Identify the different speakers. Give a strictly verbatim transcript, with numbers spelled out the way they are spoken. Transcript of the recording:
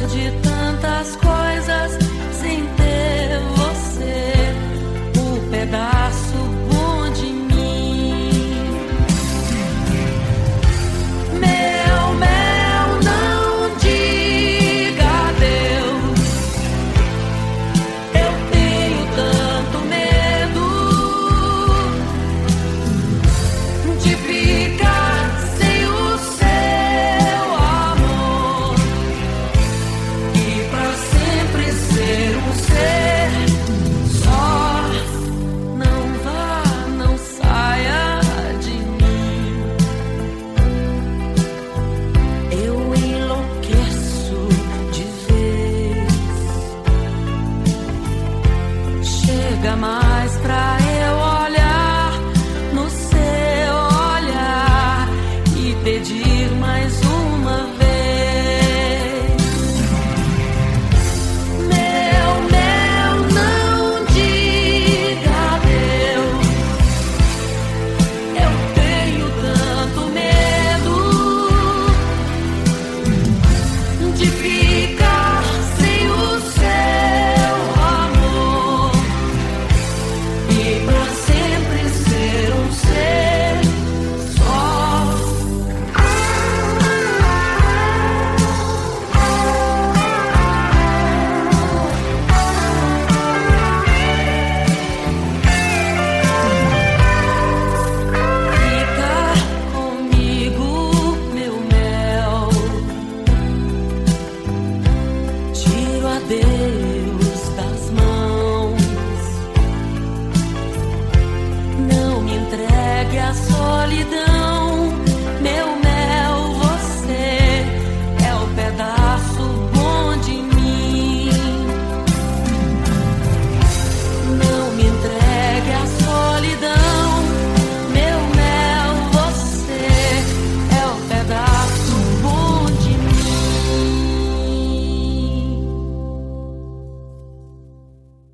Speaker 1: perdi tantas coisas sem ter você, o pedaço bom de mim. Meu mel, não diga adeus. Eu tenho tanto medo de ficar sem o seu amor e pra sempre ser um ser só. Não vá, não saia de mim. Eu enlouqueço de vez. Chega mais pra eu olhar no seu olhar e pedir mais uma vez. Meu mel, não diga adeus. Eu tenho tanto medo de ficar